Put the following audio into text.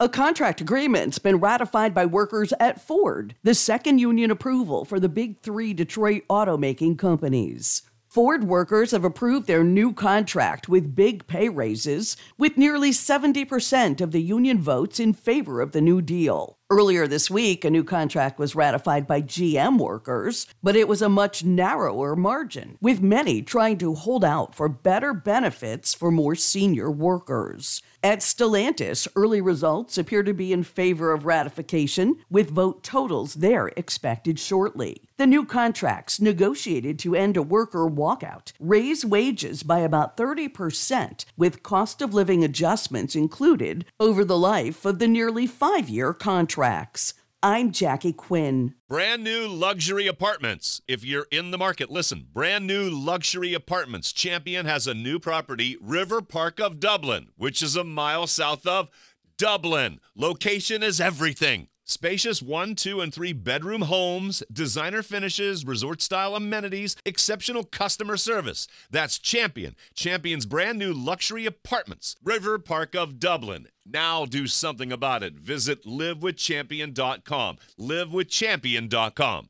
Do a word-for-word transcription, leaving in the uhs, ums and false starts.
A contract agreement's been ratified by workers at Ford, the second union approval for the big three Detroit automaking companies. Ford workers have approved their new contract with big pay raises, with nearly seventy percent of the union votes in favor of the new deal. Earlier this week, a new contract was ratified by G M workers, but it was a much narrower margin, with many trying to hold out for better benefits for more senior workers. At Stellantis, early results appear to be in favor of ratification, with vote totals there expected shortly. The new contracts, negotiated to end a worker walkout, raise wages by about thirty percent, with cost of living adjustments included over the life of the nearly five-year contracts. I'm Jackie Quinn. Brand new luxury apartments. If you're in the market, listen. Brand new luxury apartments. Champion has a new property, River Park of Dublin, which is a mile south of Dublin. Location is everything. Spacious one, two, and three bedroom homes, designer finishes, resort-style amenities, exceptional customer service. That's Champion. Champion's brand new luxury apartments, River Park of Dublin. Now do something about it. Visit live with champion dot com. live with champion dot com.